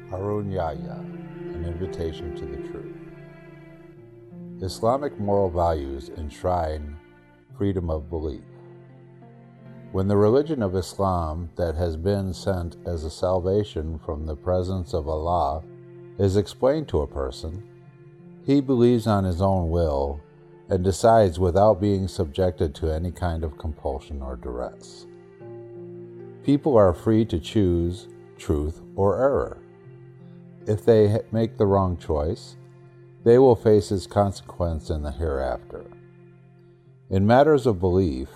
Harun Yahya, An Invitation to the Truth. Islamic moral values enshrine freedom of belief. When the religion of Islam that has been sent as a salvation from the presence of Allah is explained to a person, he believes on his own will and decides without being subjected to any kind of compulsion or duress. People are free to choose truth or error. If they make the wrong choice, they will face its consequence in the hereafter. In matters of belief,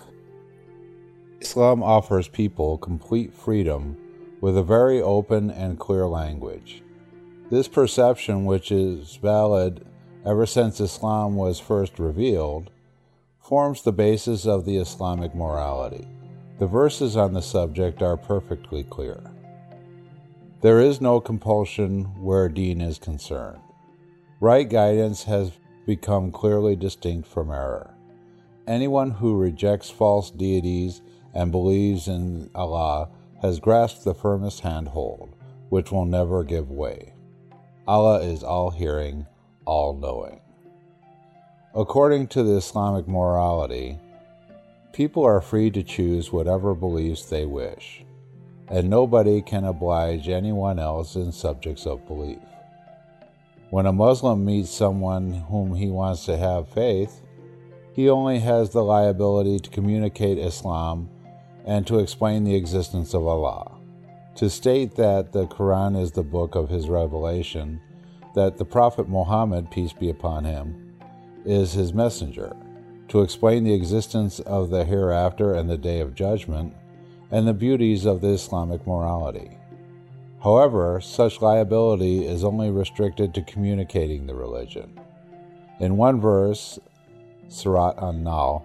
Islam offers people complete freedom with a very open and clear language. This perception, which is valid ever since Islam was first revealed, forms the basis of the Islamic morality. The verses on the subject are perfectly clear. There is no compulsion where deen is concerned. Right guidance has become clearly distinct from error. Anyone who rejects false deities and believes in Allah has grasped the firmest handhold, which will never give way. Allah is all-hearing, all-knowing. According to the Islamic morality, people are free to choose whatever beliefs they wish, and nobody can oblige anyone else in subjects of belief. When a Muslim meets someone whom he wants to have faith, he only has the liability to communicate Islam and to explain the existence of Allah, to state that the Quran is the book of his revelation, that the Prophet Muhammad, peace be upon him, is his messenger, to explain the existence of the hereafter and the day of judgment, and the beauties of the Islamic morality. However, such liability is only restricted to communicating the religion. In one verse, Surat An-Nahl,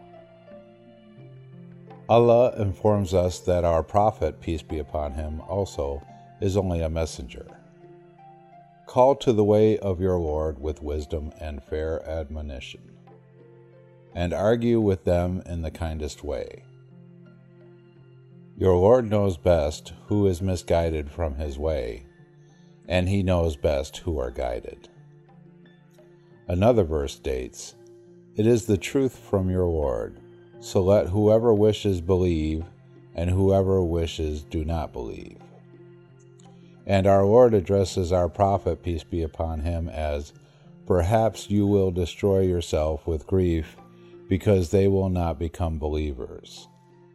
Allah informs us that our Prophet, peace be upon him, also is only a messenger. Call to the way of your Lord with wisdom and fair admonition, and argue with them in the kindest way. Your Lord knows best who is misguided from his way, and he knows best who are guided. Another verse states, "It is the truth from your Lord, so let whoever wishes believe, and whoever wishes do not believe." And our Lord addresses our Prophet, peace be upon him, as, "Perhaps you will destroy yourself with grief, because they will not become believers."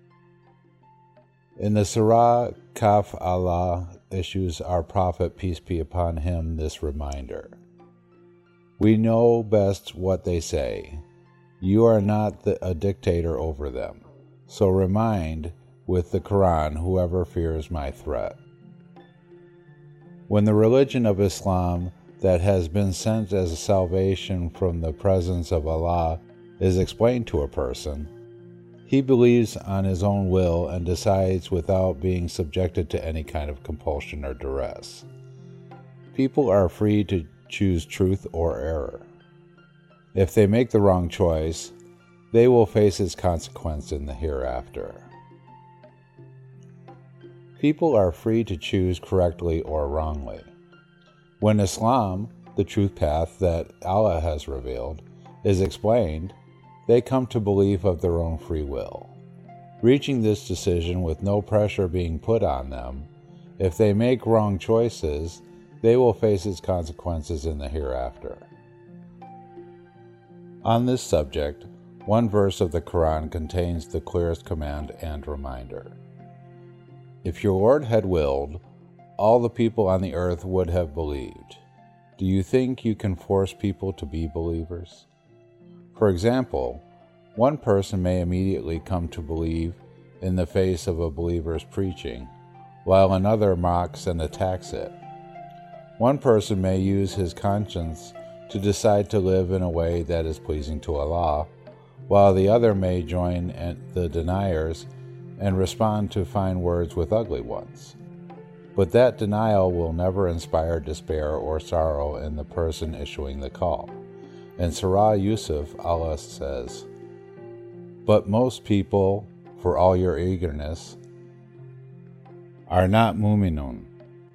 In the Surah Kaf, Allah issues our Prophet, peace be upon him, this reminder: "We know best what they say. You are not a dictator over them. So remind with the Quran whoever fears my threat." When the religion of Islam that has been sent as a salvation from the presence of Allah is explained to a person, he believes on his own will and decides without being subjected to any kind of compulsion or duress. People are free to choose truth or error. If they make the wrong choice, they will face its consequence in the hereafter. People are free to choose correctly or wrongly. When Islam, the truth path that Allah has revealed, is explained, they come to belief of their own free will, reaching this decision with no pressure being put on them. If they make wrong choices, they will face its consequences in the hereafter. On this subject, one verse of the Quran contains the clearest command and reminder. If your Lord had willed, all the people on the earth would have believed. Do you think you can force people to be believers? For example, one person may immediately come to believe in the face of a believer's preaching, while another mocks and attacks it. One person may use his conscience to decide to live in a way that is pleasing to Allah, while the other may join the deniers and respond to fine words with ugly ones. But that denial will never inspire despair or sorrow in the person issuing the call. In Surah Yusuf, Allah says, "But most people, for all your eagerness, are not mu'minun.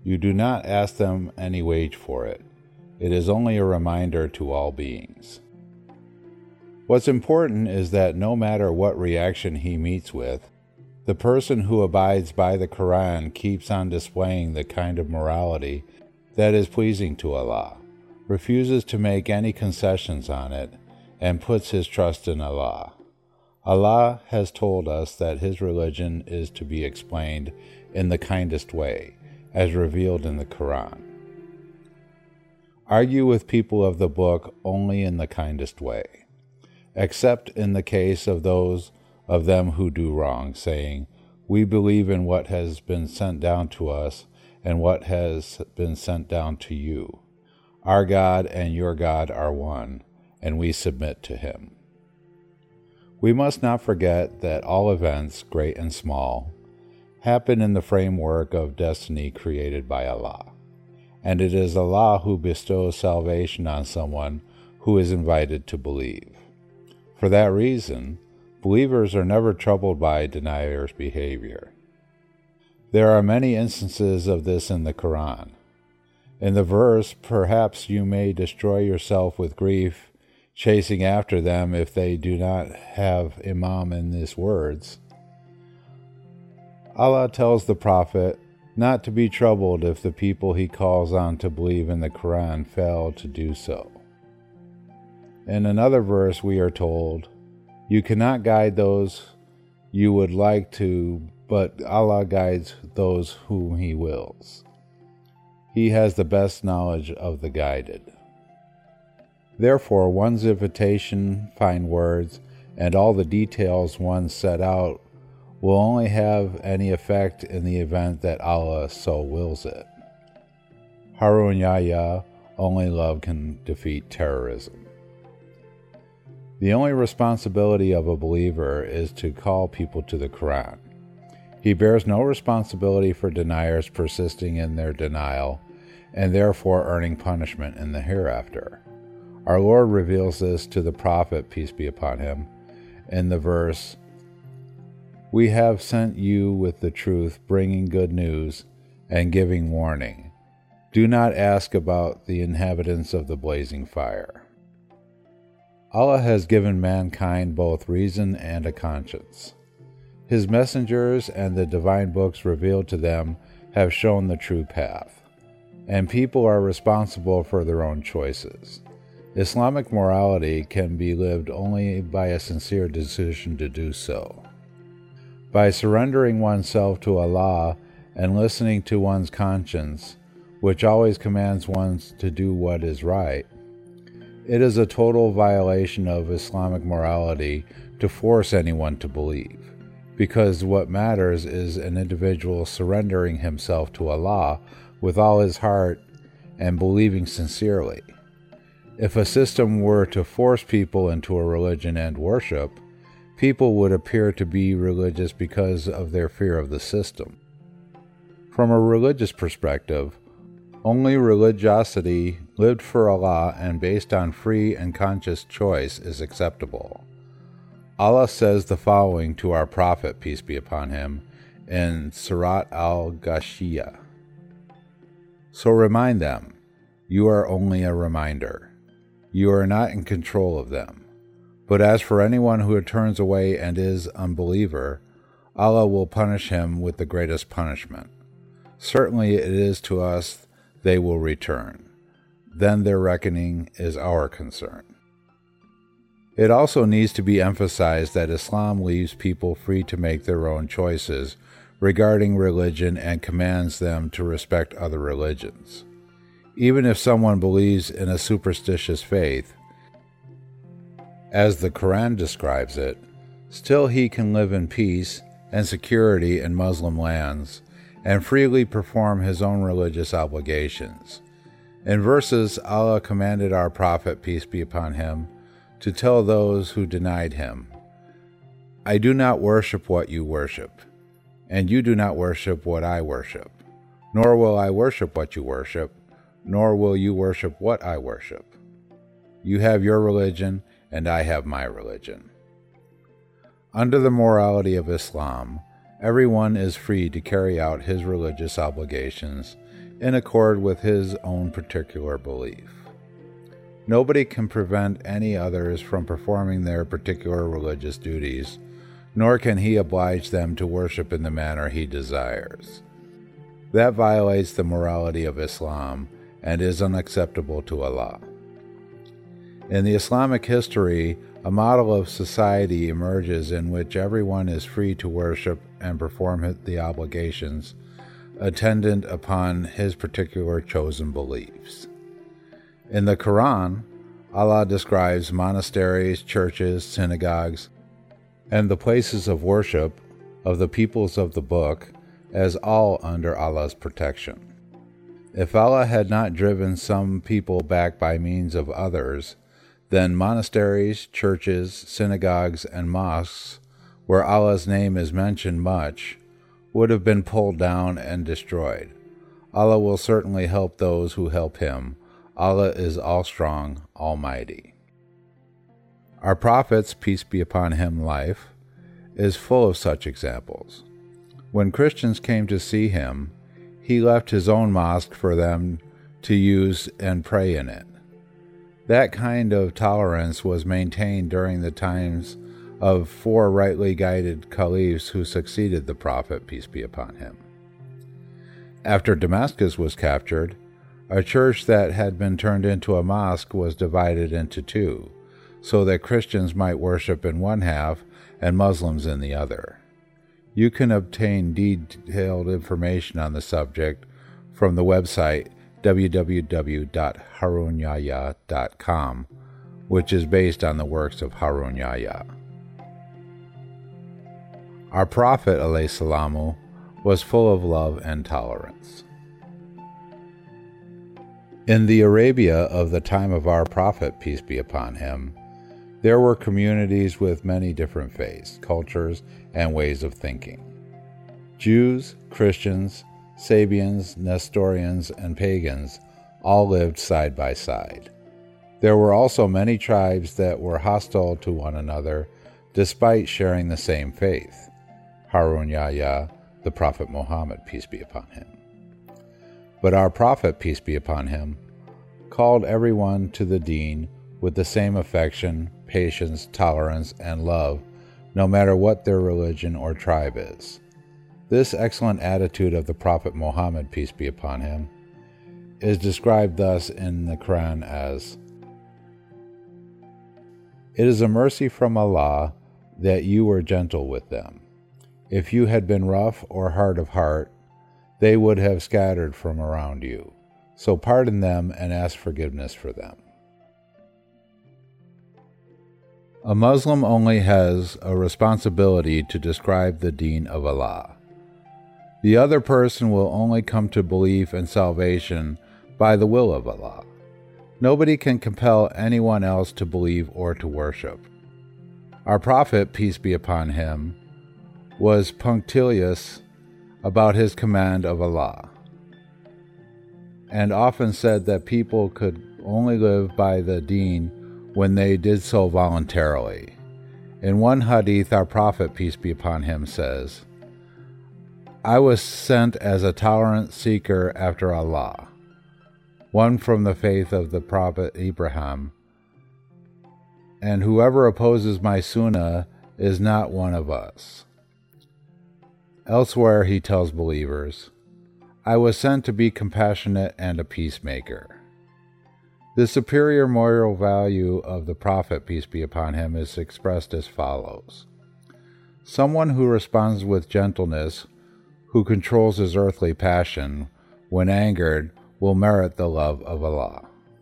You do not ask them any wage for it. It is only a reminder to all beings. What's important is that no matter what reaction he meets with, the person who abides by the Quran keeps on displaying the kind of morality that is pleasing to Allah, refuses to make any concessions on it, and puts his trust in Allah. Allah has told us that his religion is to be explained in the kindest way, as revealed in the Quran. Argue with people of the book only in the kindest way, except in the case of those of them who do wrong, saying, "We believe in what has been sent down to us and what has been sent down to you. Our God and your God are one, and we submit to him." We must not forget that all events, great and small, happen in the framework of destiny created by Allah, and it is Allah who bestows salvation on someone who is invited to believe. For that reason, believers are never troubled by deniers' behavior. There are many instances of this in the Quran. In the verse, "Perhaps you may destroy yourself with grief, chasing after them if they do not have Imam in these words," Allah tells the Prophet not to be troubled if the people he calls on to believe in the Quran fail to do so. In another verse we are told, "You cannot guide those you would like to, but Allah guides those whom he wills. He has the best knowledge of the guided." Therefore, one's invitation, fine words, and all the details one set out will only have any effect in the event that Allah so wills it. Harun Yahya, only love can defeat terrorism. The only responsibility of a believer is to call people to the Quran. He bears no responsibility for deniers persisting in their denial and therefore earning punishment in the hereafter. Our Lord reveals this to the Prophet, peace be upon him, in the verse, "We have sent you with the truth, bringing good news and giving warning. Do not ask about the inhabitants of the blazing fire." Allah has given mankind both reason and a conscience. His messengers and the divine books revealed to them have shown the true path, and people are responsible for their own choices. Islamic morality can be lived only by a sincere decision to do so. By surrendering oneself to Allah and listening to one's conscience, which always commands one to do what is right, it is a total violation of Islamic morality to force anyone to believe, because what matters is an individual surrendering himself to Allah with all his heart and believing sincerely. If a system were to force people into a religion and worship, people would appear to be religious because of their fear of the system. From a religious perspective, only religiosity lived for Allah and based on free and conscious choice is acceptable. Allah says the following to our Prophet, peace be upon him, in Surat al-Ghashiyah. "So remind them, you are only a reminder. You are not in control of them. But as for anyone who turns away and is unbeliever, Allah will punish him with the greatest punishment. Certainly it is to us they will return. Then their reckoning is our concern." It also needs to be emphasized that Islam leaves people free to make their own choices regarding religion and commands them to respect other religions. Even if someone believes in a superstitious faith, as the Quran describes it, still he can live in peace and security in Muslim lands and freely perform his own religious obligations. In verses, Allah commanded our Prophet, peace be upon him, to tell those who denied him, "I do not worship what you worship, and you do not worship what I worship, nor will I worship what you worship, nor will you worship what I worship. You have your religion, and I have my religion." Under the morality of Islam, everyone is free to carry out his religious obligations in accord with his own particular belief. Nobody can prevent any others from performing their particular religious duties, nor can he oblige them to worship in the manner he desires. That violates the morality of Islam and is unacceptable to Allah. In the Islamic history, a model of society emerges in which everyone is free to worship and perform the obligations attendant upon his particular chosen beliefs. In the Quran, Allah describes monasteries, churches, synagogues, and the places of worship of the peoples of the book as all under Allah's protection. If Allah had not driven some people back by means of others, then monasteries, churches, synagogues, and mosques, where Allah's name is mentioned much, would have been pulled down and destroyed. Allah will certainly help those who help him. Allah is all-strong, almighty. Our Prophet's, peace be upon him, life is full of such examples. When Christians came to see him, he left his own mosque for them to use and pray in it. That kind of tolerance was maintained during the times of 4 rightly guided caliphs who succeeded the Prophet, peace be upon him. After Damascus was captured, a church that had been turned into a mosque was divided into 2, so that Christians might worship in one half and Muslims in the other. You can obtain detailed information on the subject from the website www.harunyahya.com, which is based on the works of Harun Yahya. Our Prophet ﷺ was full of love and tolerance. In the Arabia of the time of our Prophet, peace be upon him, there were communities with many different faiths, cultures, and ways of thinking. Jews, Christians, Sabians, Nestorians, and pagans all lived side by side. There were also many tribes that were hostile to one another despite sharing the same faith. Harun Yahya, the Prophet Muhammad, peace be upon him. But our Prophet, peace be upon him, called everyone to the deen with the same affection, patience, tolerance, and love, no matter what their religion or tribe is. This excellent attitude of the Prophet Muhammad, peace be upon him, is described thus in the Quran as, "It is a mercy from Allah that you were gentle with them. If you had been rough or hard of heart, they would have scattered from around you. So pardon them and ask forgiveness for them." A Muslim only has a responsibility to describe the deen of Allah. The other person will only come to belief and salvation by the will of Allah. Nobody can compel anyone else to believe or to worship. Our Prophet, peace be upon him, was punctilious about his command of Allah, and often said that people could only live by the deen when they did so voluntarily. In one hadith, our Prophet, peace be upon him, says, "I was sent as a tolerant seeker after Allah, one from the faith of the Prophet Ibrahim, and whoever opposes my sunnah is not one of us." Elsewhere he tells believers, "I was sent to be compassionate and a peacemaker." The superior moral value of the Prophet, peace be upon him, is expressed as follows. Someone who responds with gentleness, who controls his earthly passion, when angered, will merit the love of Allah.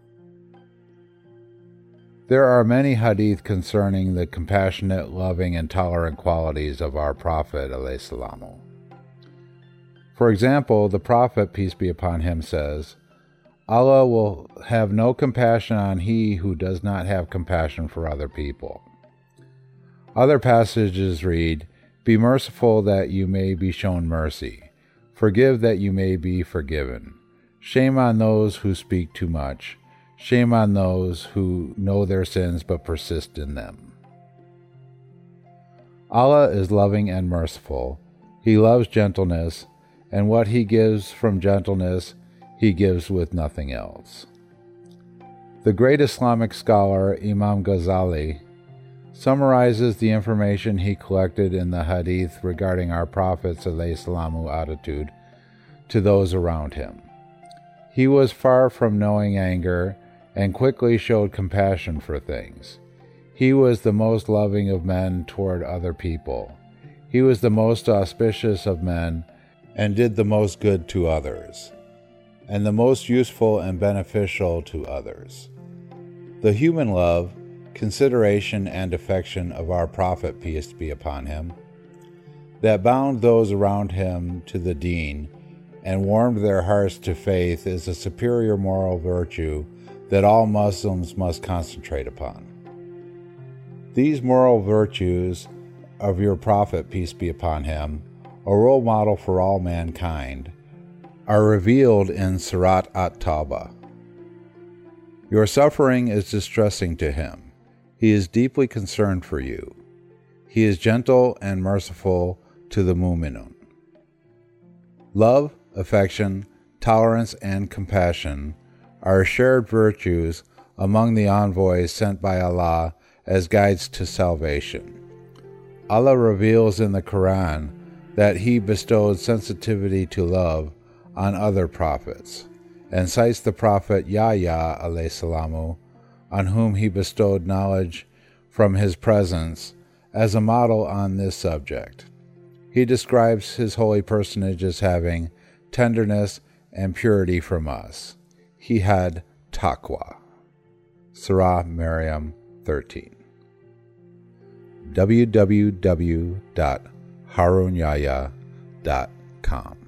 There are many hadith concerning the compassionate, loving, and tolerant qualities of our Prophet ﷺ. For example, the Prophet, peace be upon him, says, "Allah will have no compassion on he who does not have compassion for other people." Other passages read, "Be merciful that you may be shown mercy. Forgive that you may be forgiven. Shame on those who speak too much. Shame on those who know their sins but persist in them." Allah is loving and merciful. He loves gentleness, and what he gives from gentleness he gives with nothing else. The great Islamic scholar Imam Ghazali summarizes the information he collected in the Hadith regarding our Prophet's ﷺ attitude to those around him. He was far from knowing anger and quickly showed compassion for things. He was the most loving of men toward other people. He was the most auspicious of men and did the most good to others, and the most useful and beneficial to others. The human love, consideration, and affection of our Prophet, peace be upon him, that bound those around him to the Deen and warmed their hearts to faith, is a superior moral virtue that all Muslims must concentrate upon. These moral virtues of your Prophet, peace be upon him, a role model for all mankind, are revealed in Surat At-Tawbah. Your suffering is distressing to him. He is deeply concerned for you. He is gentle and merciful to the mu'minun. Love, affection, tolerance, and compassion are shared virtues among the envoys sent by Allah as guides to salvation. Allah reveals in the Quran that He bestowed sensitivity to love on other prophets, and cites the Prophet Yahya alayhi salamu, on whom He bestowed knowledge from His presence, as a model on this subject. He describes His holy personage as having tenderness and purity from us. He had taqwa. Surah Maryam 13. www.harunyahya.com